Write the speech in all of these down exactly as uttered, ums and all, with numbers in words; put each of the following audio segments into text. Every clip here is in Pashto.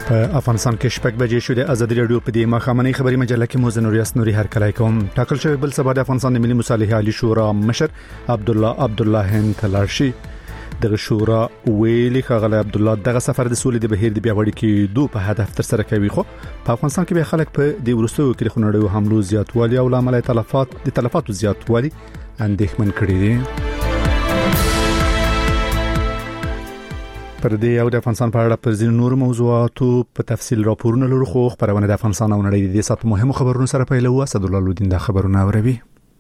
په افغانستان کې شپږ بجې شو د ازادي راډیو په دې مخامنۍ خبري مجله کې مو زنوریاس نوري هر کله کوم ټاکل شوی بل سبا د افغانستان د ملي مصالحه عالی شورا مشر عبد الله عبد الله هند تلاشي د شورا ویلي خغل عبد الله دغه سفر د سولې د بهیر د بیاوړي کې دوه په هدف تر سره کوي خو په افغانستان کې به خلک په دې ورستو کې خنړیو حملو زیاتوالي او لامل تلفات د تلفاتو زیاتوالي اندېښمن کړي دي. پر دې او د افغانستان په اړه پر ځینو نور موضوعاتو په تفصیل راپورونه لرو خو خبرونه د افغانستان او نړۍ د سات مهمو خبرونو سره پیلو اسد الله لودین د خبرونه اوروي.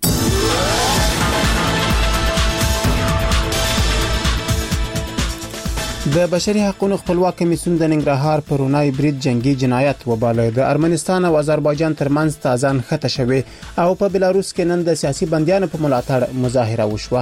د بشري حقوقو خپلواک کمیسیون د ننګرهار پرونای برید جنگي جنایت وباله د ارمنستان او آذربایجان ترمنځ تازان خطه شوه او په بلاروس کې نن د سیاسي بنديانو په ملاتړ مظاهره وشوه.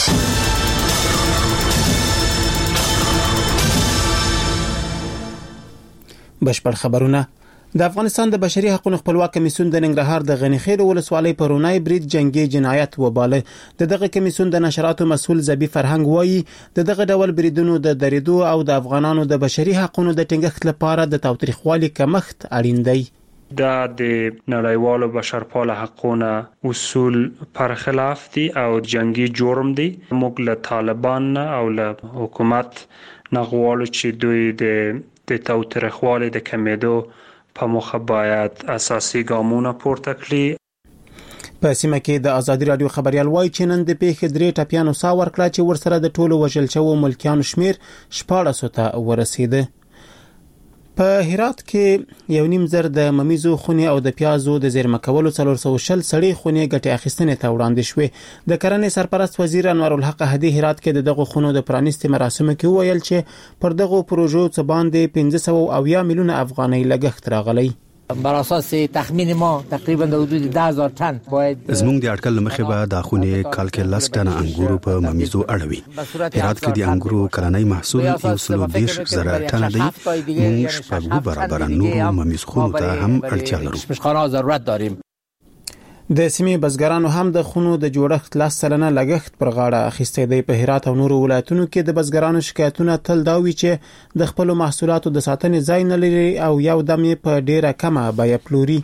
بشپړ خبرونه. د افغانستان د بشري حقوقو خپلواک کمیسیون د ننګرهار د غنیخېل ولسوالۍ پرونای برید جنگي جنایت وباله. د دغه کمیسیون د نشراتو مسول زبی فرهنګ وایي د دغه ډول بریدونو د دریدو او د افغانانو د بشري حقوقو د ټینګښت لپاره د تاوتریخوالي کمښت اړین دی. دا د نړیوالو بشرپاله حقوقو اصول پر خلاف دي او جنگي جرم دي. موږ له طالبان او له حکومت نغوالو چې دوی د د تاوتریخوالي د کمیدو په مخه باید اساسي ګامونه پورته کړي. په سیمه کې د ازادي راډیو خبريال وایي چې نن د پیښې درې ټاپیانو سا ورکړه چې ورسره د ټولو وژل شوو ملکیانو شمیر شپاړس ته ورسیده. په هرات کې یو نیم زر د ممیزو خونې او د پیازو د زیرمه کولو څلور سوه شل سړې خونې ګټې اخیستنې ته وړاندې شوې. د کرنې سرپرست وزیر انور الحق هدي هرات کې دغه خونو د پرانیستي مراسمو کې ویل چې پر دغه پروژو څه باندې پنځه سوه اویا میلیونه افغانۍ لګښت راغلی. بر اساس تخمین ما تقریبا د حدود ده هزار تن باید زموږ د اټکل مخه به د خونې کال کې لاس ټن انګورو په ممیزو اړوي. هرات کې د انګورو کلنۍ محصول یو سل دیش زره ټن دی. موږ شپږ برابر نورو ممیز خونو ته هم اړتیا لرو. مشخانه ضرورت داریم. د سیمې بزګرانو هم د خونو د جوړښت لاس سلنه لګښت پر غاړه اخیستې دی. په هرات او نورو ولایتونو کې د بزګرانو شکایتونه تل دا وی چې د خپل محصولاتو د ساتنې ځای نه لري او یو دم په ډیره کمه بیه پلوري.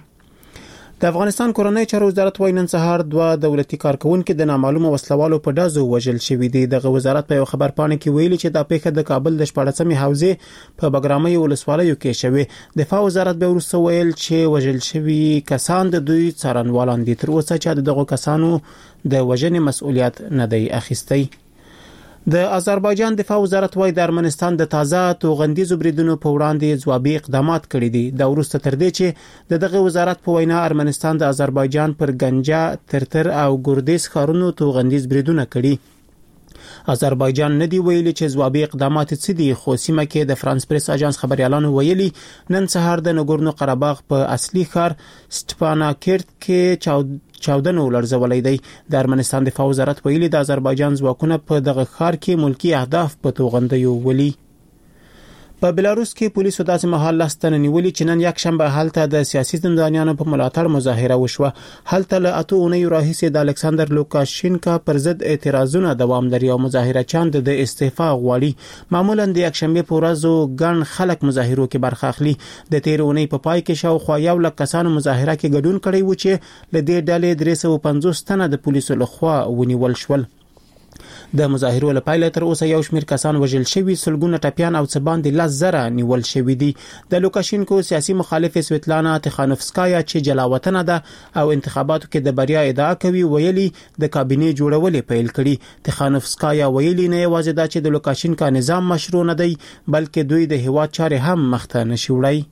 د افغانستان کورنۍ چارو وزارت وايي نن سهار دوه دولتي کارکونکو د نامعلومه وسلوالو په ډازو وژل شوي دي. دغه وزارت په یو خبر پاڼه کې ویلي چې دا پیښه د کابل د شپاړسمې حوزې په بګرامۍ ولسوالیو کې شوې. دفاع وزارت به وروسته ویل چې وژل شوي کسان د دوی څارنوالان دي. تر اوسه چې دغه کسانو د وژنې مسؤلیت نه دی اخیستی. د آذربایجان دفاع وزارت وايي د ارمنستان د تازه توغندیزو بریدونو په وړاندې ځوابي اقدامات کړي دي. دا وروسته تر دې چې د دغه وزارت په وینا ارمنستان د آذربایجان پر گنجا، ترتر او ګردیز ښارونو توغندیز بریدونه کړي. آذربایجان ندی ویلي چې ځوابي اقدامات څه دي خو سیمه کې د فرانس پریس اژانس خبريالانو ویلي نن سهار د نګورنو قرهباغ په اصلي ښار سټپاناکرت کې چاود چاودنه ولرزولې دی. د ارمنستان دفاع وزارت ویلي د آذربایجان ځواکونه په دغه ښار کې ملکی اهداف په توغندیو ولي. په بلاروس کې پولیسو داسې مهال لاستنه نیولې چې نن یک شنبه هلته د سیاسي زندانیانو په ملاتړ مظاهره وشوه. هلته له اته اونیو راهیسې د الکساندر لوکاشینکا پر ضد اعتراضونه دوام لري او مظاهره چاند د استعفا غواړي. معمولا د یک شنبه په ورځ ګڼ خلک مظاهرو کې برخه اخلي. د تیر اونۍ په پای کې شاوخوا یو لک کسانو مظاهره کې ګډون کړی و چې له دې ډلې درې سوه پنځوس تنه د پولیسو لخوا ونیول شول. د مظاهرو لپاره تر اوسه یو شمېر کسان وژل شوي، سلګونه ټپيان او څه باندې لاس زره نیول شوي دي. د لوکاشینکو سیاسي مخالف سویتلانا تخانوفسکایا چې جلاوطنه ده او انتخاباتو کې د بریا ادعا کوي ویلي د کابینې جوړولې پیل کړي. تخانوفسکایا ویلي نه یوازې دا چې د لوکاشینکا نظام مشروع نه دی بلکې دوی د هیواد چارې هم مخته نشي وړي.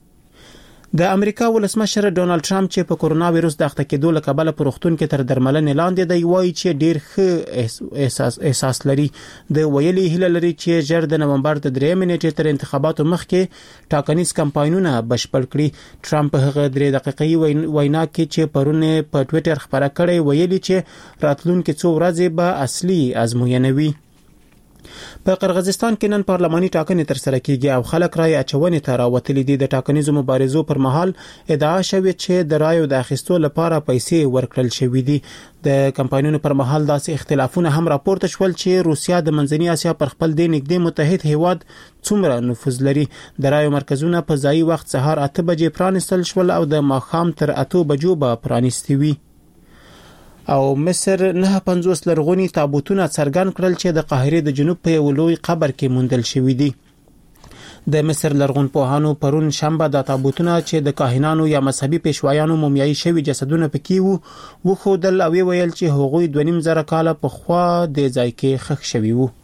د امریکا ولسمشر ډونالد ټرمپ چې په کورونا وایروس د اخته کېدو له کبله په روغتون کې تر درملنې لاندې دی وایي چې ډیر ښه احساس احساس لري. د ویلي هیله لري چې ژر د نومبر د درېمې نیټې تر انتخاباتو مخکې ټاکنیز کمپاینونه بشپړ کړي. ټرمپ هغه درې دقیقې وینا کې چې پرونه په ټوئیټر خبره کړې ویلي چې راتلونکي څو ورځې به اصلي ازموینه وي. په قرغیزستان کې نن پارلماني ټاکنې تر سره کیږي او خلک رای اچونې ته راوتلي دي. د ټاکنیزو مبارزو پر مهال ادعا شوې چې د رایو د اخیستو لپاره پیسې ورکړل شوې دي. د کمپاینونو پر مهال داسې اختلافونه هم راپورته شول چې روسیا د منځنۍ اسیا پر خپل د نږدې متحد هیواد څومره نفوذ لري. د رایو مرکزونه په ځای وخت سهار اته بجې پرانیستل شول او د ماښام تر اته بجو به پرانیستي وي. او مصر نه پنځوس لرغونی تابوتونه څرګند کړل چې د قاهره د جنوب په یو لوی قبر کې موندل شوی دي. د مصر لرغونپوهانو پرون شنبه د تابوتونه چې د کاهنانو یا مذهبي پېشوایانو مومیایي شوی جسدونه پکې وو وخودل او ویل چې هغوی دوه نیم زره کاله په خوا د ځای کې خښ شوی وو.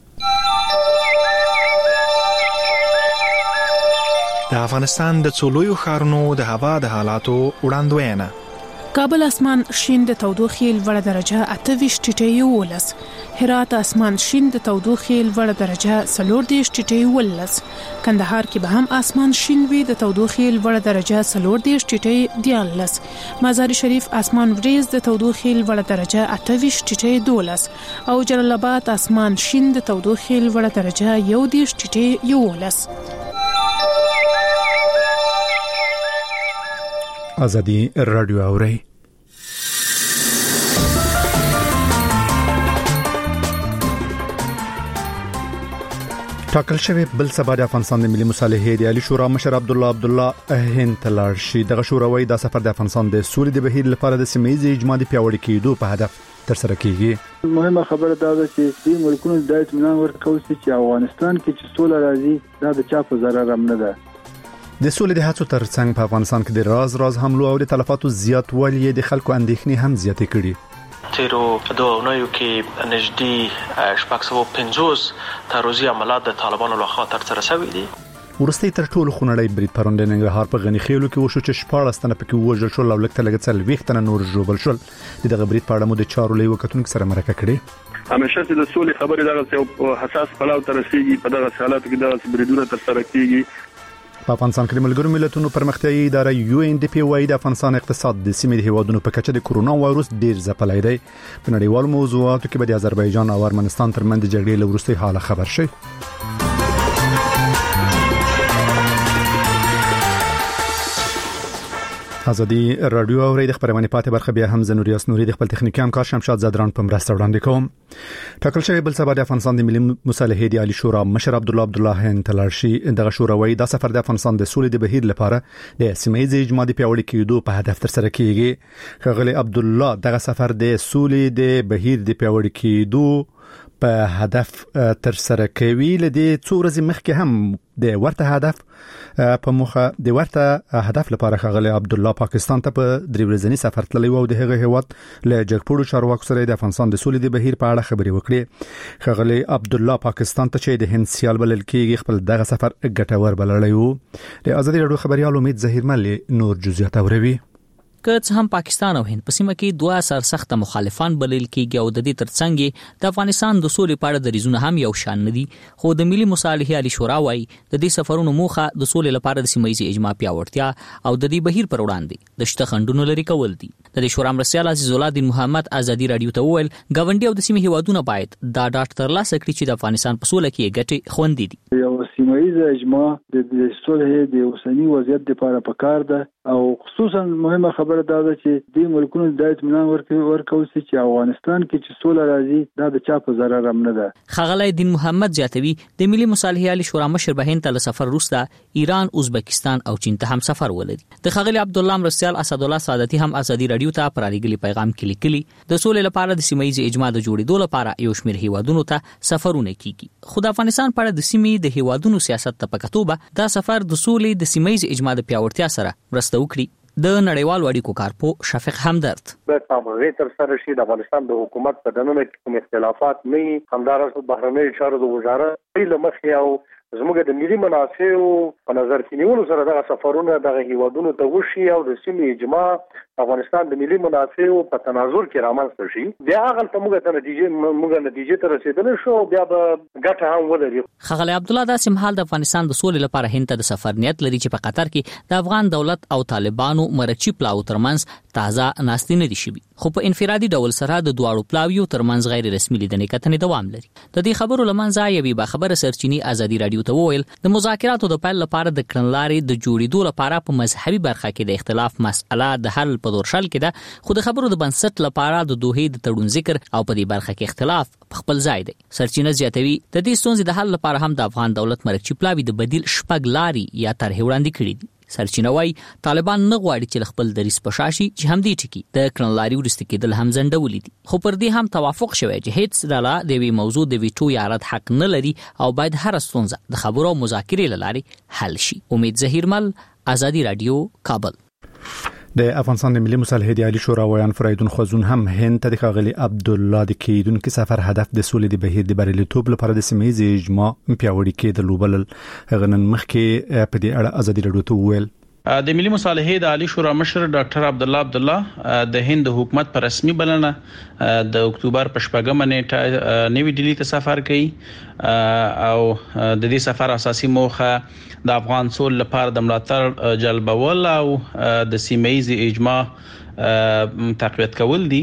د افغانستان د څلورو ښارونو د هوا د حالاتو وړاندوینه. کابل اسمان شین د تودوخې لوړه درجه اته ویشت ټیټه یولس، هرات اسمان شین د تودوخې لوړه درجه څلور دېرش ټیټه یولس، کندهار کې به هم اسمان شین وي د تودوخې لوړه درجه څلور دېرش ټیټه دیارلس، مزار شریف اسمان وریځ د تودوخې لوړه درجه اته ویشت ټیټه دولس او جلال آباد اسمان شین د تودوخې لوړه درجه یو دېرش ټیټه یولس. ازادي رادیو اوري. ټاکل شوی بل سبا د افغانستان د ملي مصالحې د عالی شورا مشر عبد الله عبد الله هند تلارشي دغه شوروي د سفر د افغانستان د سولې د بهیر لپاره د سیمه‌یز اجماع د پیاوړي کېدو په هدف تر سره کیږي. مهمه خبره دا ده چې د ملکونو د اطمینان ورکول چې افغانستان کې چې سوله راځي دا د چا په ضرر هم نه ده. د سولې د هڅو ترڅنګ په افغانستان کې د راز راز حملو او د تلفاتو زیاتوالی د خلکو اندېښنې هم زیاتې کړي. تیرو دوه اونیو کې نږدې شپږ سوه پنځوس تروریستي عملیات د طالبانو لخوا ترسره شوي دي. ورسته تر ټولو خونړی برید پرون د ننګرهار په غنی خیلو کې وشو چې شپاړس تنه پکې وژل شول او لکه لږ څه لويخ تنه نور ژوبل شول. دغه برید په اړه مو د چارو لوي وکټونکو سره مرکه کړې. همیشه چې د سولې خبرې دغه حساس پلاو تر رسیدي په دغه حالاتو کې دغه بریدونه ترسره کیږي. په افغانستان کې د ملګرو ملتونو پرمختیایي اداره یو ان ډي پی وايي د افغانستان اقتصاد د سیمې د هیوادونو په کچه د کورونا وایروس ډیر ځپلای دی. په نړیوالو موضوعاتو کې به د آذربایجان او ارمنستان ترمنځ د جګړې له وروستي حاله خبر شي. ازادي رادیو اوري د خبرونه پاتې برخه بیا هم زنوري اسنوري د خپل تخنیکی همکار شمشاد زدران په مرسته وړاندې کوم. ټاکل شوی بل سبا د افغانستان د ملي مصالحې د عالی شورا مشر عبد الله عبد الله هند تلارشي دغه شوروي د سفر د افغانستان د سولې د بهیر لپاره د سیمه‌یز اجماع د پیاوړي کېدو په هدف تر سره کیږي. خغلی عبد الله دغه سفر د سولې د بهیر د پیاوړي کېدو په هدف تر سره کوي. لدې څو ورځې مخکې هم د ورته هدف په مخه د ورته هدف لپاره خغلی عبد الله پاکستان ته په درې ورځنی سفر تللی و. د هغه هیواد له جګپوړو چارواکو سره د افغانستان د سولې د بهیر په اړه خبرې وکړې. خغلی عبد الله پاکستان ته چې د هند سیال بلل کېږي خپل دغه سفر ګټور بللی و. د ازادي رادیو خبريال امید ظهیر ملي نور جزئیات اوروي. که څه هم پاکستان او هند په سیمه کې دوه سرسخت مخالفان بلل کېږي او د دې ترڅنګ د افغانستان د سولې په اړه دریځونه هم یو شان نه دي، خو د ملي مصالحې عالی شورا وايي د دې سفرونو موخه د سولې لپاره د سیمه‌یز اجماع پیاوړتیا او د دې بهیر پر وړاندې د شته خنډونو لري کول دي. د دې شورا مرسیال عزیز الله الدین محمد ازادي رادیو ته وویل ګاونډي او د سیمې هیوادونه باید دا ډاټ ترلاسه کړي چې د افغانستان په سوله کې ګټې خوندې دي. یو سیمه‌یز اجماع د سولې د اوسنی وضعیت لپاره پکار ده او خصوصا مهمه خبره دا ده چې د ملکونو د اطمینان ورکول چې افغانستان کې چې سوله راځي دا د چا په ضرر هم نه ده. خغلی دین محمد زیاتوي د ملي مصالحې عالی شورا مشر به هند ته سفر وروسته ایران، ازبکستان او چین ته هم سفر ولري. د خغلی عبد الله مرسیال اسد الله سعادتي هم ازادي رادیو ته پر اړیګلی پیغام کې لیکلي د سولې لپاره د سیمه‌یز اجماع د جوړېدو لپاره یو شمېر هیوادونو ته سفرونه کیږي، خو د افغانستان په اړه د سیمې د هیوادونو سیاست ته پکتوبه دا سفر د سولې د سیمه‌یز اجماع د پیاوړتیا سره مرسته وکړي. د نړیوال اړیکو کارپو شفیق همدرد د تابعې تر سره شي د افغانستان د حکومت په دننه کې کوم اختلافات نه همدارس بهرنۍ چارو د وزارت له مخې او زموږ د ملي منافعو په نظر کې نیولو سره دغه سفرونه دغه هیوادونو ته وشي او د سیمې اجماع افغانستان د ملي منافعو په تناظر کې رامنځته شي. بیا هغه ته موږ ته نتیجه موږ نتیجه ته رسیدل شو بیا به ګټه هم ولري. خغلی عبد الله داسې مهال د افغانستان د سولې لپاره هند ته د سفر نیت لري چې په قطر کې د افغان دولت او طالبانو مرچی پلاو ترمنځ تازه ناستي نه دي شوي، خو په انفرادي ډول سره د دواړو پلاویو ترمنځ غیر رسمي لیدنې کتنې دوام لري. د دې خبرو لمنځه یوې باخبره سرچینې ازادي رادیو ته وویل د مذاکراتو د پیل لپاره د کړنلارې د جوړېدو لپاره په مذهبي برخه کې د اختلاف مسأله د حل په دورشل کې ده، خو د خبرو د بنسټ لپاره د دوحې د تړون ذکر او په دې برخه کې اختلاف په خپل ځای دی. سرچینه زیاتوي د دې ستونزې د حل لپاره هم د افغان دولت مرکزي پلاوی د بدیل شپږ لارې یا طرحې وړاندې کړي دي. سرچینه وايي طالبان نه غواړي چې خپل دریس په شاشي چې هم دې ټکی د کړنلاري ورسته کېدل هم زندولې دي، خو پر دې هم توافق شوی چې هیڅ ډله د وی موضوع د ویټو یا رد حق نه لري او باید هر ستونزه د خبرو او مذاکرې لارې حل شي. امید ظهیرمل، ازادي رادیو، کابل. د افغانستان د ملي مصالحې د عالی شورا ویان فریدون خوزون هم هند ته د ښاغلي عبدالله د کیدونکو سفر هدف د سولې د بهیر د بریالیتوب لپاره د سیمه ییز اجماع پیاوړي کېدل وبلل. غنن مخکې په دې اړه ازادي رادیو ته وویل د ملي مصالحې د عالی شورا مشر ډاکټر عبدالله عبدالله د هند حکومت پر رسمي بلنه د اکتوبر په شپږمه نیټه نوی ډیلی ته سفر کوي او د دې سفر اساسي موخه د افغان سول لپاره د ملاتړ جلبول او د سیمه ییز اجماع تقویت کول دي.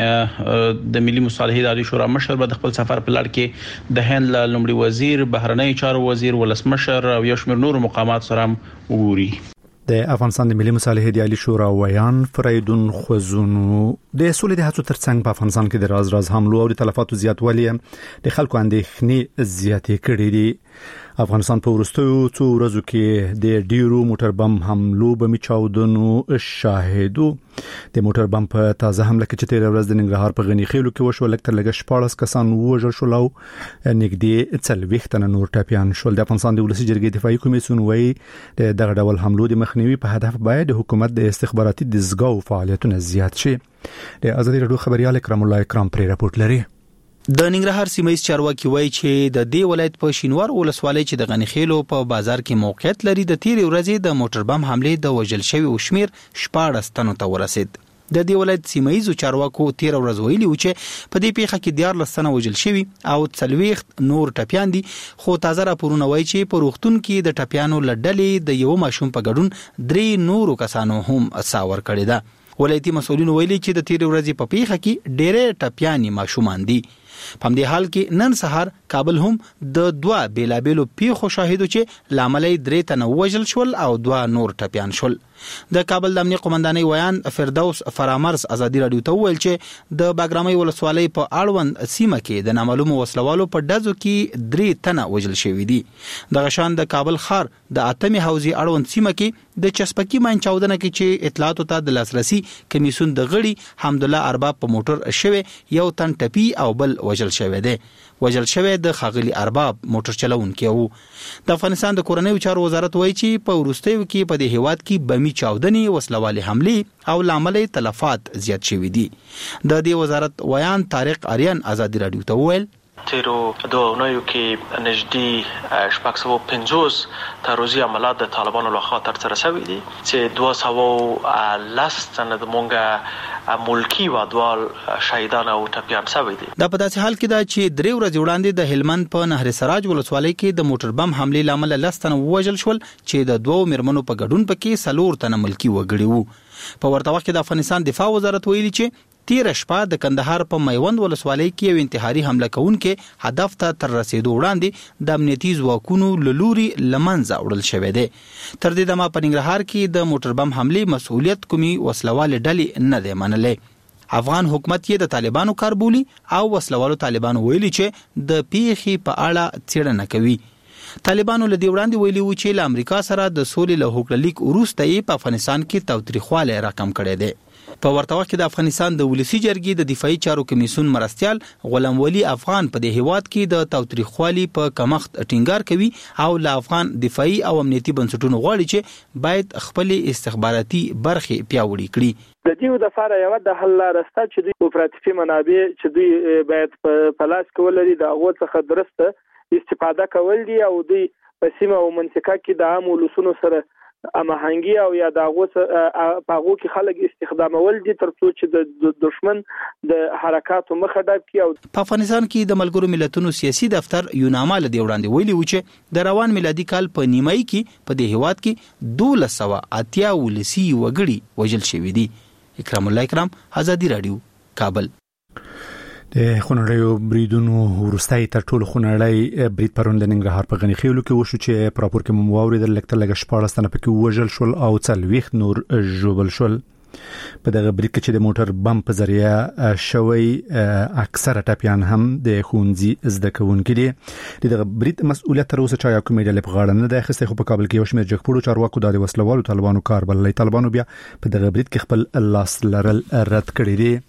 د ملي مصالحې د عالی شورا مشر به د خپل سفر په لړ کې د هند لومړي وزیر، بهرنی چارو وزیر، ولسمشر او یو شمېر نور مقامات سره وګوري. د افغانستان د ملي مصالحې د عالی شورا ویان فریدون خوزون د سولې د هڅو ترڅنګ په افغانستان کې د راز راز حملو او د تلفاتو زیاتوالی د خلکو اندېښنې زیاتې کړې دي. افغانستان په وروستیو څو ورځو کې د ډیرو موټر بم حملو بمي چاودنو شاهدو. د موټر بم په تازه حمله کې چې تیر ورځ د ننګرهار په غنی خیلو کې وشو، لکه تر لږه شپاړس کسان وژل شول او نږدې څلوېښت تنه نور ټپیان شول. د افغانستان د ولسي جرګې دفاعي کمیسیون وايي د دغه ډول حملو د مخنیوي په هدف باید د حکومت د استخباراتي دزګاو فعالیتونه زیات شي. د ازادي رادیو خبريال اکرام الله اکرام پرې راپورټ لري. د ننګرهار سیمه چارواکي وایي چې د دې ولایت په شینوار ولسوالۍ چې د غنیخیلو په بازار کې موقعیت لري د تیر ورځې د موټر بم حمله د وژل شوی او شمیر شپاړس تنو ته ورسید. د دې ولایت سیمه چارواکو تیر ورځ ویلي و چې په دې پیښه کې دیارلس تنه وژل شوی او څلوېښت نور ټپیان دي، خو تازه راپورونه وایي چې په روغتون کې د ټپیانو لړډلې د یو ماشوم په ګډون درې نورو کسانو هم ساور کړی ده. ولایتي مسؤلین ویلي چې د تیر ورځې په پیښه کې ډېر ټپیان ماشومان دي. په دې حال کې نن سهار کابل هم د دوا بیلابېلو پیښو شاهدو چې لامل یې درې تنه وژل شول او دوا نور ټپیان شول. د کابل د امنیت قومندانۍ ویان فردوس فرامرز ازادي رادیو ته وویل چې د باګرامۍ ولسوالۍ په اړوند سیمه کې د نامعلومو وسلوالو په ډزو کې درې تنه وژل شوي دي. دغه شان د کابل ښار د اتمې حوزې اړوند سیمه کې د چسپکی ماین چاودنه کې چې اطلاعاتو ته د لاسرسي کمیسیون د غړي حمدالله ارباب په موټر شوی یو تن ټپي او بل وژل شوی دی. وژل شوی د خاغلی ارباب موټر چلوونکی وو. د افغانستان د کورنیو چارو وزارت وایي چې په وروستیو کې په دې هیواد کې بمي چاودنې، وسلوالې حملې او لامل تلفات زیات شوي دي. د دې وزارت ویان طارق آریان ازادي رادیو ته وویل تیرو دوه اونیو کې نږدې شپږ سوه پنځوس تروریستي عملیات د طالبانو لخوا ترسره شوي دي چې دوه سوه لس تنه د مونږه ملکی وادوال شهیدان او ټپیان شوي دي. دا په داسې حال کې ده چې درې ورځې وړاندې د هلمند په نهر سراج ولسوالۍ کې د موټر بم حملې لامل لس تنه وژل شول چې د دوو میرمنو په ګډون پکې څلور تنه ملکی وګړي وو. په ورته وخت کې د افغانستان دفاع وزارت ویلي چې تیر شپه د کندهار په میوند ولسوالۍ کې یو انتحاري حمله کوونکې هدف ته تر رسیدو وړاندې د امنیتي ځواکونو له لوري له منځه وړل شوی دی. تر دې دمه په ننګرهار کې د موټر بم حملې مسؤلیت کومي وسلوالې ډلې نه دی منلی. افغان حکومت یې د طالبانو کار بولي او وسلوالو طالبانو ویلي چې د پیښې په اړه څېړنه کوي. طالبانو له دې وړاندې ویلي و چې له امریکا سره د سولې له هوکړلیک وروسته یې په افغانستان کې تاوتریخوالی راکم کړی دی. په ورته وخت کې د افغانستان د ولسي جرګې د دفاعي چارو کمیسیون مرستیال غلام ولی افغان په دې هیواد کې د تاوتریخوالي په کمښت ټینګار کوي او له افغان دفاعي او امنیتي بنسټونو غواړي چې باید خپل استخباراتي برخې پیاوړې کړي. د دې د لپاره یو د حل لاره شته چې دوی اپراتیفي منابع چې دوی باید په لاس کې ولري د هغو څخه درسته استفاده کول دي او دوی په سیمه او منطقه کې د عام ولسونو سره امهنګي او یا داغو په هغو کې خلک استخدامول دي ترڅو چې د دشمن د حرکاتو مخه ډب کړي. او په افغانستان کې د ملګرو ملتونو سیاسي دفتر یوناما له دې وړاندې ویلي و چې د روان میلادي کال په نیمایي کې په دې هیواد کې دولس سوه اتیا ولسي وګړي وژل شوي دي. اکرام الله اکرام، ازادي رادیو، کابل. د خونړیو بریدونو ورستای تر ټولو خونړی برید پرون د ننګرهار په غنی خیلو کې وشو چې پراپور کې مواوري د لکټر لګ شپاړس تنه پکې وژل شول او څلويخ نور ژوبل شول. په دغه برید کې چې د موټر بم په ذریعہ شوی اکثره ټاپیان هم د خونځي زده کوونکي دي. دغه برید مسؤلیت تر اوسه چا یو کومې ډلې په غاړه نه ده اخیسته، خو په کابل کې یو شمېر جګپوړو چارواکو د وسلوالو طالبانو کار بللې. طالبانو بیا په دغه برید کې خپل لاس لرل رد کړی دی.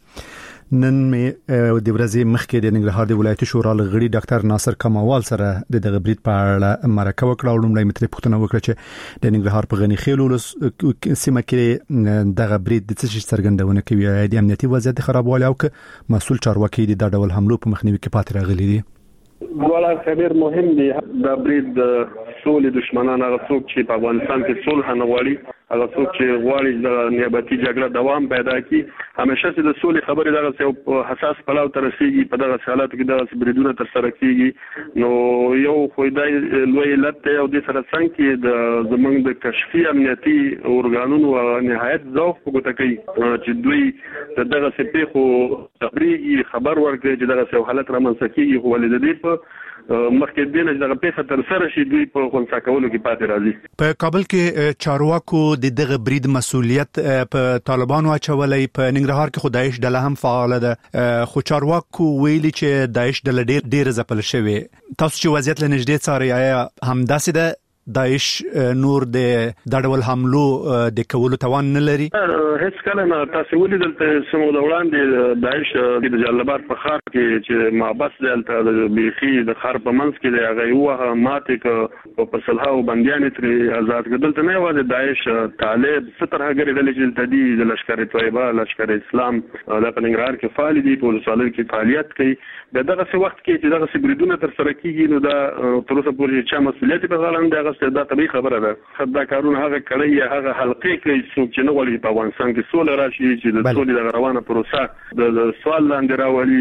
نن مې د ورځې مخکې د ننګرهار د ولایتي شورا لغړي ډاکټر ناصر کموال سره د دغه برید په اړه مرکه وکړه او لومړی متر پوښتنه وکړه چې د ننګرهار په غنی خیلو سیمه کې دغه برید د څه شي څرګندونه کوي، د امنیتي وضعیت خرابوالی او مسؤل چارواکي د ډول حملو په مخنیوي کې پاتې راغلي دي. والا خبر مهم دی د برید سولې دشمنان هغه څوک چې په افغانستان کې صلح نه غواړي، هغه څوک چې غواړي د نیابتي جګړه دوام پیدا کړي، همیشه چې د سولې خبرې دغه یو حساس پلاو تر رسیږي، په دغه حالاتو کې دغه بریدونه تر سره کیږي. نو یو خویدای لوی علت دی او د سره څنګه کې د زمنګ د کشفي امنیتي اورګانونو نهایت ضعف په ګوته کوي چې دوی دغه سپېخو تبریږي خبر ورکړي چې دغه یو حالت رامنځته کیږي، خو ولې د دې په مخکې دینه دغه پیښه تر سره شي دوی په خونسا کولو کې پاتې راځي. په کابل کې چارواکو د دغه برید مسؤلیت په طالبانو اچولې، په ننګرهار کې خو داعش ډله هم فعال ده، خو چارواکو ویلي چې داعش ډله ډېر ډېر ځپل شوی. تاسو چې وضعیت لنږدې څارئ، آیا همداسې ده داعش نور د دړول حملو د کولو توان نه لري؟ هیڅ کله نه. تاسو ولیدل چې سمو د وړاندې داعش د جلال آباد په ښار کې چې محبس دلته د بیخي د ښار په منځ کې د هغه یو ماته ک په صلحو بنديان تر آزاد کړل. ته نه یوازې داعش طالب ستر هغه ډلې چې تدي د لشکر طیبه، لشکر اسلام د پنګرهار کې فعال دي، په ولسوالۍ کې فعالیت کوي. دغه څه وخت کې چې دغه بریدونه تر سره کیږي نو دا تر اوسه پورې چې مسؤلیت په غاړه نه ده، دا طبيعي خبره ده. خدای کارونه هغه کړی هغه حلقې کوي څوک چې نه غواړي په افغانستان کې سوله راشي، چې د سولې د روانه پروسه د سوال لاندې راولي.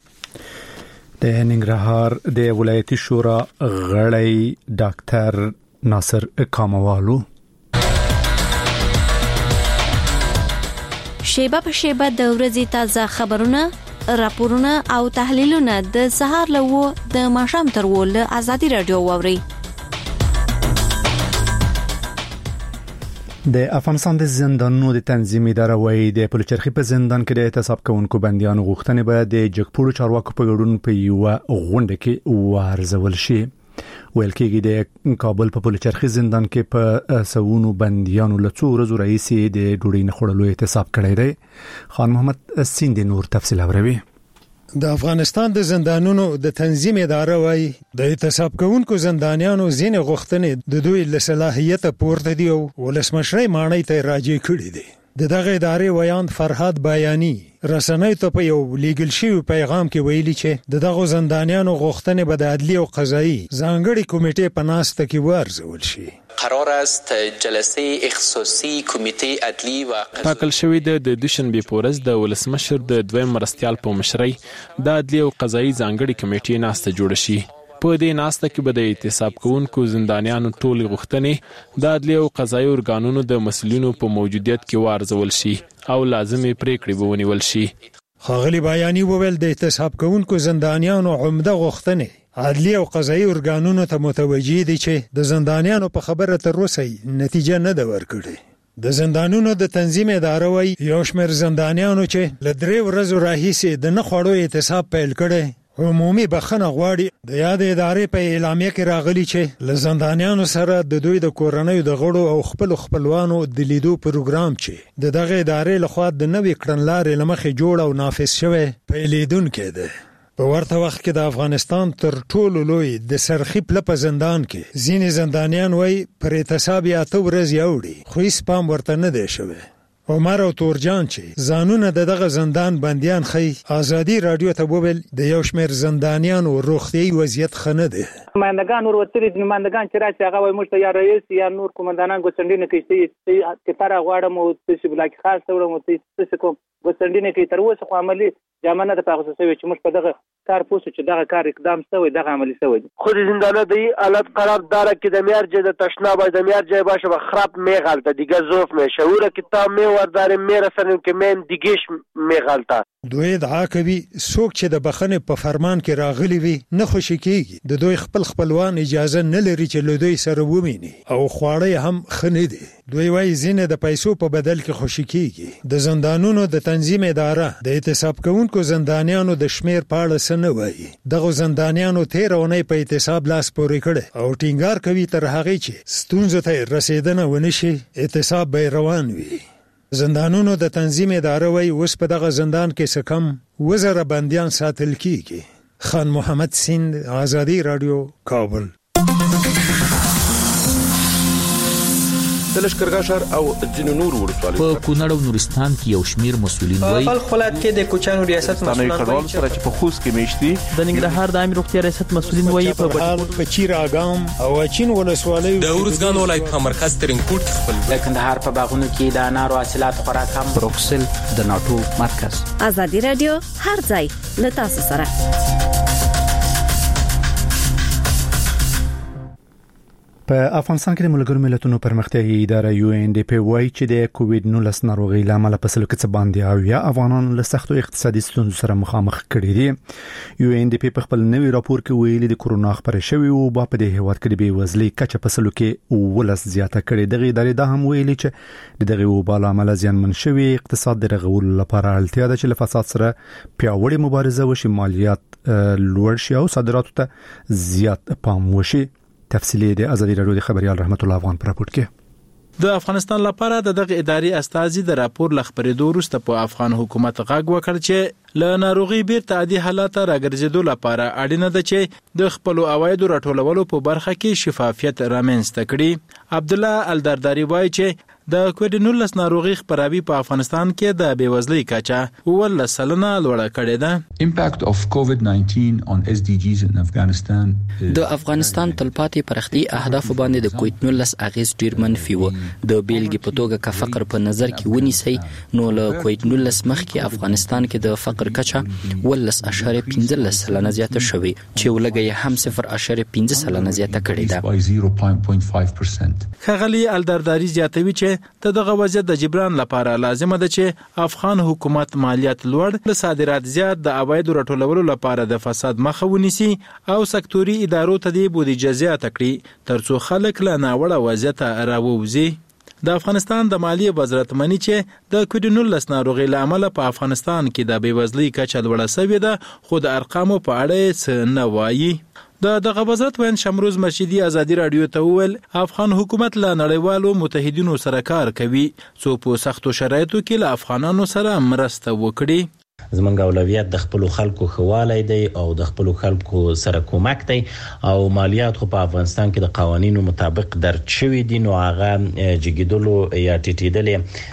د ننګرهار د ولایتي شورا غړی ډاکټر ناصر کاموالو شیبه په شیبه د ورځې تازه خبرونه، راپورونه او تحلیلونه د سهار لوو د ماښام تر ول ازادي رادیو ووري. د افغانستان د زندانونو د تنظیم اداره وايي د پلوچرخي په زندان کې د اعتصاب کوونکو بنديانو غوښتنې به د جګپوړو چارواکو په ګډون په یو غونډه کې وارزول شي. ویل کېږي د کابل په پلوچرخي زندان کې په سوونو بنديانو له څو ورځې راهیسې د ډوډۍ نه خوړلو اعتصاب کړی دی. خان محمد سیند نور تفصیل اوري. د افغانستان د زندانونو د تنظیم اداره وايي د اعتصاب کوونکو زندانیانو ځینې غوښتنې د دوی له صلاحیت پورته دي او ولسمشرۍ ماڼۍ ته راجع کړي دي. د دغه ادارې ویان فرهاد بایانی رسنۍ ته په یو لیګل شوی پیغام کې ویلي چې د دغه زندانیانو غوښتنې به د عدلي او قضایي ځانګړي کمیټې په ناسته کې وارزول شي. قرار است جلسه اختصاصی کمیته عدلی و ټاکل شوی د دوشنبه پورز د ولسمشر د دویم مرستيال په مشرۍ د عدلی او قضایي ځانګړي کمیټې ناسته جوړ شي. په دې ناسته کې به د اعتصاب کوونکو زندانیانو ټول غوښتنې د عدلی او قضایي ارګانونو د مسؤلینو په موجودیت کې وارزول شي او لازمي پریکړې به ونیول شي. ښاغلي بیاني وویل د اعتصاب کوونکو زندانیانو عمده غوښتنې عدلی او قضایي ارګانونو ته متوجي دي چې د زندانیانو په خبره تر اوسه نتیجه نه ده ورکړې. د زندانونو د تنظیم اداره وايي یو شمېر زندانیانو چې له درې ورځو راهیسې د نه خوړو اعتصاب پیل کړی عمومي بخښنه غواړي. د یاد ادارې په اعلامیه کې راغلي چې له زندانیانو سره د دوی د کورنۍ د غړو او خپل خپلوانو د لیدو پروګرام چې د دغه ادارې لخوا د نوې کړنلارې لمخې جوړ او نافذ شوی پیلیدونکی دی. په ورته وخت کې د افغانستان تر ټولو لوی د سرخی پله په زندان کې ځینې زندانیان وایي پر اعتصاب یې اته ورځې اوړي خو هیڅ پام ورته نه دی شوی. عمر او تورجان چې ځانونه د دغه زندان بنديان خي ازادي رادیو ته وویل د یو شمېر زندانیانو روغتيایي وضعیت ښه نه دی. نمائندگان ورته دي نمائندگان چې راځي هغه وایي موږ ته یا رئیس یا نور قومندانان ګوسندینه کوي چې تر غواړم او چې بلاک خاص وړم او چې کوم ګوسندینه کوي تر اوسه خو عملی جامه نه د پاغه سوي چې موږ په دغه کار پوسو چې دغه کار اقدام شوی دغه عملی شوی خود زندانه دی حالت خراب داره که د میارجه د تشناب د میارجه باشه و خراب میغلطه دیگه زوف میشه اوره که تا میور داره میرسنیم که من دیگهش میغلطه دوی ادعا کوي څوک چې د بخنه په فرمان کې راغلي وي نه خوشی کیږي د دوی خپل خپلوان اجازه نه لري چې له دوی سره وویني او خواړه هم خنه دي دوی وايي زینه د پیسو په بدل کې خوشی کیږي د زندانونو د تنظیم اداره د احتساب کوونکو زندانیانو د شمیر په اړه څه نه وایي دغه زندانیانو تیر اونۍ په احتساب لاس پورې کړي او ټینګار کوي تر هغه چې ستونزو ته رسیدنه ونشي احتساب به روان وي زندانونو د تنظیم اداره وای اوس په دغه زندان کې څه کم وزره بنديان ساتل کیږي خان محمد سیند آزادی رادیو کابل د لشکرګاه شهر او ځینو نور ولسوالیو په کونړ او نورستان کې یو شمیر مسولین وایي په خپل کې د کوچانو ریاست مسولین وایي چې په خوست کې میشتي د ننګرهار د امیر روغتیا ریاست مسولین وایي په بهار په چیراګام او اچین ولسوالیو د اورزګان ولایت په مرکز ترنکوټ خپل د کندهار په باغونو کې د انارو حاصلات خوراک هم بروکسل د ناتو مرکز آزادی رادیو هر ځای له تاسو سره په افغانستان کې د ملګرو ملتونو پرمختیایي اداره یو ان ډي پی وايي چې د کووډ نولس ناروغي لامل په سلو کې څه باندې او یا افغانان له سختو اقتصادي ستونزو سره مخامخ کړي دي یو ان ډي پی په خپل نوي راپور کې ویلي د کورونا خبره شوی او په دې هیواد کې د بیوزلۍ کچه په سلو کې ولس زیاته کړي دغه ادارې دا هم ویلي چې دغه وبال عمل زیانمن شوی اقتصاد د رغول لپاره اړتیا ده چې له فساد سره پیاوړی مبارزه وشي مالیات لوړ شي او صادراتو ته زیات پام وشي تفصیلی د ازادي رادیو د خبريال رحمت الله افغان پر راپور کې د افغانستان لپاره د دغه ادارې استازي د راپور لخبرېدو وروسته په افغان حکومت غږ وکړ چې له ناروغي بیرته عادي حالات راګرځېدو لپاره اړینه ده چې د خپل عوایدو راټولولو په برخه کې شفافیت رامنځته کړي عبد الله الدرداری وایي چې د کووډ نولس ناروغي خبروي په افغانستان کې د بیوزلۍ کچه ول سلنه لوړه کړې ده impact of covid nineteen on S D Gs in Afghanistan د افغانستان تلپاتې پرختي اهداف باندې د کووډ نولس اغیز ډیر منفي و د بیلګې په توګه که فقر په نظر کې ونیسي نو له کووډ نولس مخکې افغانستان کې د فقر کچه ولس اشاره پنځه سلنه زیاته شوې چې ولګي هم صفر اشاره پنځه سلنه زیاته کړې ده zero point five percent خغلی الدرداری زیاتوي چې ته دغه وضعیت د جبران لپاره لازمه ده چې افغان حکومت مالیات لوړ له صادرات زیات د عواید راټولولو لپاره د فساد مخه ونیسي او سکتوري ادارو ته د بودیجه زیاته کړي ترڅو خلک له ناوړه وضعیت راووځي د افغانستان د مالیه وزارت منی چې د کووډ نولس ناروغي لامل په افغانستان کې د بیوزلۍ کچه لوړه شوې ده خو د ارقامو په اړه څه نه وایي د دغه وزارت وین شمروز مرشدي ازادي رادیو ته ویل افغان حکومت له نړیوالو متحدینو سره کار کوي څو په سختو شرایطو کې له افغانانو سره مرسته وکړي زمونږ اولویت د خپل خلکو خواله دی او د خپل خلکو سره کومک دی او مالیات خو په افغانستان کې د قوانینو مطابق درج شوی دي نو هغه جګیدلو یا ټیټیدل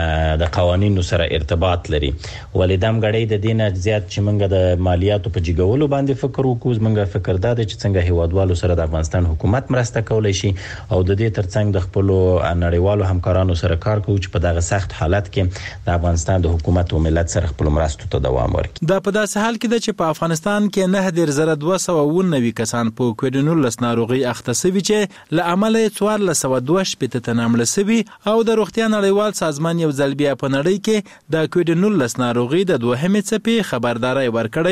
د قوانینو سره ارتباط لري ولیدم غړې د دینه زیات چې موږ د مالیاتو په جګولو باندې فکر وکړو موږ فکر دا چې څنګه هیوادوالو سره د افغانستان حکومت مرسته کولای شي او د دې ترڅنګ د خپل نړیوالو همکارانو سره کار کوو چې په دغه سخت حالت کې د افغانستان د حکومت او ملت سره خپل مرستو ته دوام ورکړي دا په داسې حال کې ده چې په افغانستان کې نه ډیر زره دوه سوه او نوي کسان په کووډ نولس ناروغي اخته شوي چې له عمله څوارلس سوه دوه شپېته تنه مړه شوي او د روغتیا نړیوال سازمان من یو ځل بیا په نړۍ کې د کووډ نولس ناروغي د دوهمې څپې خبرداري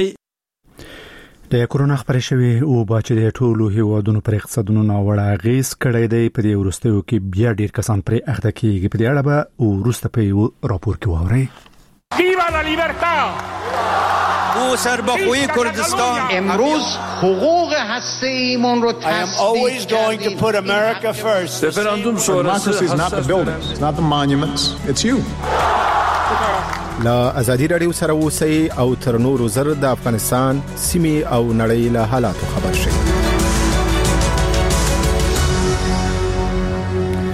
ورکړی د کورونا خبرې شوی او باچې د ټولو هیوادونو پر اقتصادونو ناوړه اغیز کړی دی په دې ورستیو کې بیا ډیر کسان پر اخته کیږي په دې اړه به ورسته په یو راپور کې واوري ویوا لا لیبرتا او سربخوی کردستان امروز حقوق هسته‌ایمون رو I am always going to put America first. Referendum sonrası is not the buildings, it's not the monuments, it's you. لا ازادي رادیو سره اوسئ او تر نورو زر د افغانستان سیمه او نړۍ له حالاتو خبر شئ.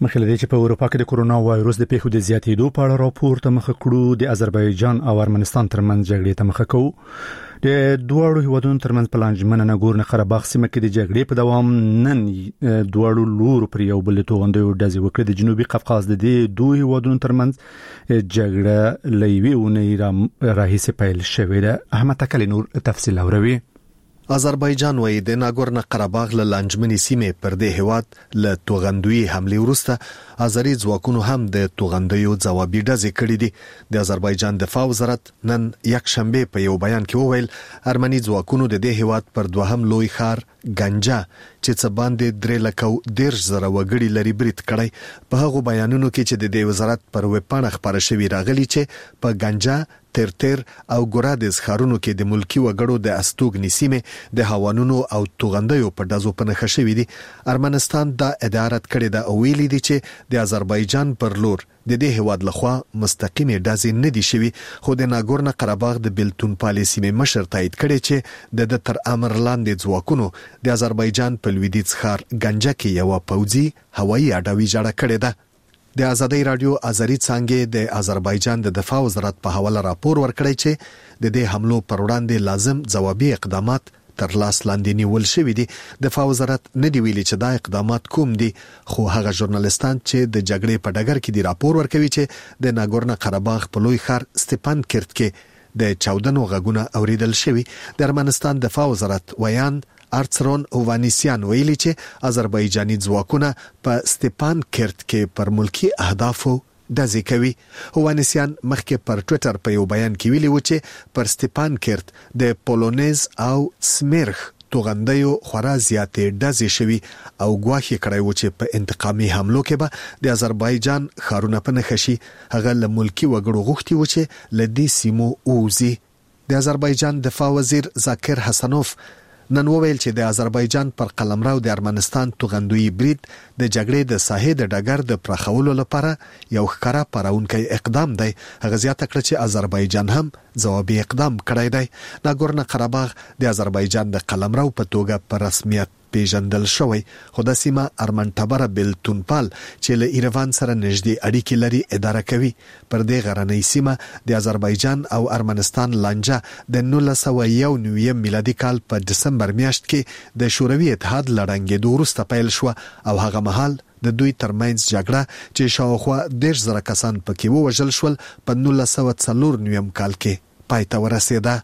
مخلدي چې په اروپا کې د کورونا وایروس د پیښو د زیاتېدو په اړه راپور ته مخ کړو د آذربایجان او ارمنستان ترمنځ جګړې ته مخ کوو. د دوړو هیوادونو ترمنځ په لانجمن ناګورن قرهباغ سیمه کې د جګړې په دوام نن دوړو لور پر یو بل توغندې ډزې وکړې. د جنوبي قفقاز د دې دوه هیوادونو ترمنځ جګړه لوي ونې راهیسه پیل شوې ده. احمد تکلی نور تفصیل اوري. آذربایجان وایي د ناګورن قرهباغ له لانجمنې سیمې پر دې هیواد له توغندوی حمله وروسته آذری ځواکونو هم د توغندیو ځوابي ډزې کړې دي. د آذربایجان دفاع وزارت نن یک شنبه په یو بیان کې وویل ارمني ځواکونو د دې هیواد پر دوهم لوی ښار ګنجا چې څه باندې درې لکه ډیر زره وګړي لري برید کړی. په هغو بیانونو کې چې د دې وزارت پر ویب پاڼه خبره شوې راغلي چې په ګنجا ترتر او ګورادز ښارونو کې د ملکی وګړو د استوګنی سیمه د هوانونو او توغندیو په دازو په نخښه شوې دي. ارمنستان دا ادارت کړي دا ویلي دي چې د آذربایجان پر لور د دې هواد لخوا مستقیمه ډازې نه دي شوی، خو د ناګورن قرهباغ د بلتون پالیسي مشر تایید کړي چې د تر امر لاندې ځواکونو د آذربایجان په لویدیځ ښار ګنجا کې یو پوځي هوایي اډاوي جوړه کړې ده. د ازادي رادیو ازری څنګه د آذربایجان د دفاع وزارت په حواله راپور ورکړی چې د دې حملو پر وړاندې لازم ځوابي اقدامات تر لاس لاندې نیول شوی دي. دفاع وزارت نه دی ویلي چې دا اقدامات کوم دي، خو هغه ژورنالیستان چې د جګړې په ډګر کې دی راپور ورکوي چې د ناګورن قرهباغ په لوی ښار ستپان کرت کې د چاودنو غږونه اوریدل شوی. د ارمنستان دفاع وزارت ویان ارڅرون اووانیسیان ویلي چې آذربایجاني ځواکونه په ستپان کرت کې پر ملکی اهدافو دزې کوي. اووانیسیان مخکې پر ټوئیټر په یو بیان کې ویلي و چې پر ستپان کرت د پولونیز او سمیرخ توغندیو خورا زیاتې دزې شوي او ګواښ کړی و چې په انتقامي حملو کې به د آذربایجان ښارونه په نښه شي. هغه له ملکی وګړو غوښتي و چې له دې سیمو ووځي. د آذربایجان دفاع وزیر ذاکر حسنوف نن وویل چې د آذربایجان پر قلمرو د ارمنستان توغندوی برید د جګړې د ساحې د ډګر د پرخولو لپاره یو ښکارا پراونکی اقدام دی. هغه زیاته کړه چې آذربایجان هم ځوابي اقدام کړی دی. ناګورن قرهباغ د آذربایجان د قلمرو په توګه په رسمیت پیژندل شوی، خو د سیمه ارمنټبره بلتونپال چې له ایروان سره نږدې اړیکې لري اداره کوي. پر دې غرنۍ سیمه د آذربایجان او ارمنستان لانجه د نولس سوه یو نوي میلادي کال په دسمبر میاشت کې د شوروي اتحاد لړنګېدو وروسته پیل شو او هغه مهال د دوی ترمنځ جګړه چې شاوخوا دېرش زره کسان پکې ووژل شول په نولس سوه څلور نوي کال کې پای ته ورسېده.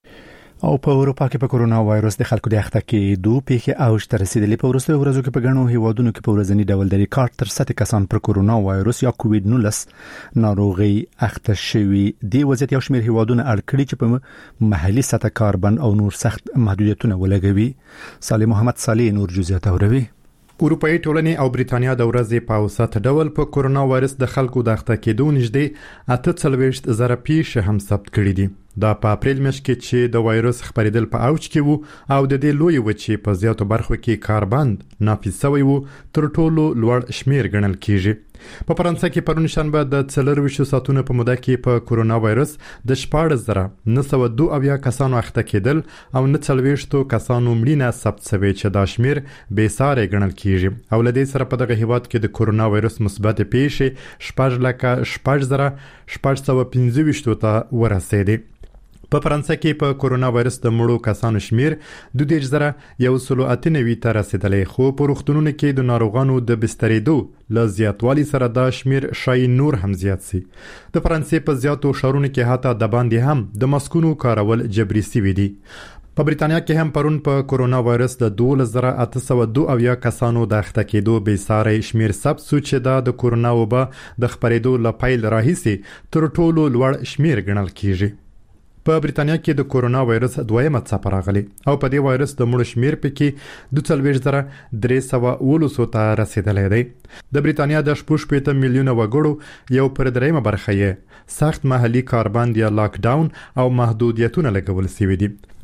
او په اروپا کې په کورونا وایروس د خلکو د اخته کېدو پیښې اوج ته رسیدلې. په وروستیو ورځو کې په ګڼو هیوادونو کې په ورځني ډول د ریکارډ تر سطح کسان پر کورونا وایروس یا کووډ نولس ناروغي اخته شوي. د وضعیت یو شمېر هیوادونه اړ کړي چې په محلي سطح کاربن او نور سخت محدودیتونه ولګوي. صالح محمد صالح نور جزئیات اوري. اروپאי ټولنې او بریتانیا د ورځې په اوسط ډول په کورونا وایرس د خلکو د اخته کېدو نږدې اته څلوېښت زره پیښې هم ثبت کړي دي. دا په اپریل میاشت کې چې د وایرس خپرېدل په اوج کې وو او د دې لوی وچې په زیاتو برخو کې کاربند نافذ شوی وو تر ټولو لوړ شمیر ګڼل کیږي. په فرانسه کې پرون شنبه د څلرویشتو ساعتونو په موده کې په کورونا وایرس د شپاړس زره نه سوه دوه اویا کسانو اخته کېدل او نه څلوېښتو کسانو مړینه ثبت شوې چې دا شمیر بې ساري ګڼل کیږي. او له دې سره په دغه هیواد کې د کورونا وایرس مثبت پیښې شپږ لکه شپږ زره شپږ سوه پنځه ویشت ته ورسېدې. په فرانسه کې په کورونا وایرس د مړو کسانو شمیر دوه دېرش زره یو سل اته نوي ته رسیدلی، خو په روغتونونو کې د ناروغانو د بسترېدو له زیاتوالي سره دا شمیر شاید نور هم زیات سي. د فرانسې په زیاتو ښارونو کې حتی د باندې هم د ماسکونو کارول جبري سوي دي. په بریتانیا کې هم پرون په کورونا وایرس د دولس زره اته سوه دوه اویا کسانو د اخته کېدو بې ساري شمیر ثبت شو چې دا د کورونا وبا د خپرېدو له پیل راهیسې تر ټولو لوړ شمیر ګڼل کیږي. په بریتانیا کې د کورونا وایرس دویمه څپه راغلې او په دې وایرس د مړو شمیر پکې دوه څلوېښت زره درې سوه اوولسو ته رسیدلی دی. د بریتانیا د شپږ شپېته میلیونه وګړو یو پر دریمه برخه یې سخت محلي کاربند یا لاک ډاون او محدودیتونه لګول شوي دي.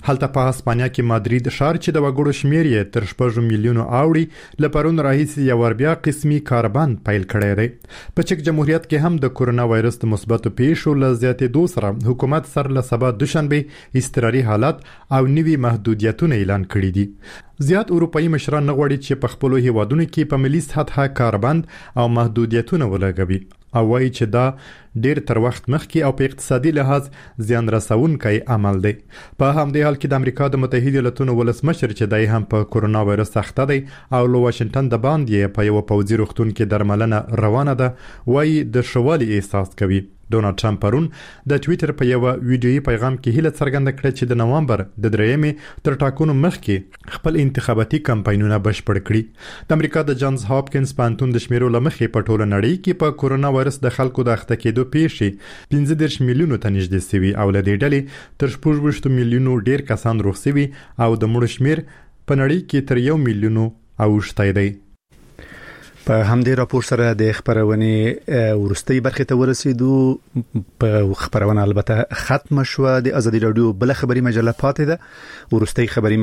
هلته په اسپانیا کې مادرید ښار چې د وګړو شمیر یې تر شپږ میلیونو اوړي لپاره راهیسې یو ور بیا قسمي کاربند پیل کړی دی. په چک جمهوریت کې هم د کورونا وایرس د مثبتو پیښو له زیاتېدو سره حکومت سر له سبا دوشنبه اضطراري حالت او نوي محدودیتونه اعلان کړي دي. زیات اروپאי مشران نه غواړي چې په خپل هیوادونو کې په ملي سطحه کاربند او محدودیتونه ولګوي او وایي چې دا ډیر تر وخت مخکې او په اقتصادي لحاظ زیان رسونکی عمل دی. په همدې حال کې د امریکا د متحده ایالاتونو ولسمشر چې دای هم په کورونا وایرس اخته دی او له واشنگټن د باندې په یو پوځي روغتون کې درملنه روانه ده وایي د شوالي احساس کوي. ډونالد ټرمپ پرون د ټوئیټر په یو ویډیويي پیغام کې هیله څرګنده کړه چې د نوامبر د درېمې تر ټاکنو مخکې خپل انتخاباتي کمپاینونه بشپړ کړي. د امریکا د جانز هاپکینز پوهنتون د شمیرو لمخې په ټوله نړۍ کې په کورونا وایرس د خلکو د اخته کېدو پیښې پنځه دېرش میلیونو ته نږدې شوي او له دې ډلې تر شپږ ویشت میلیونو ډیر کسان روغ شوي او د مړو شمیر په نړۍ کې تر یو میلیونو اوښتی دی. په همدې راپور سره د خبرونه ورستۍ برخه ته ورسېدو. په خبرونه البته ختم شو. د ازادي رادیو بل خبري مجله پاتې ده. ورستۍ خبري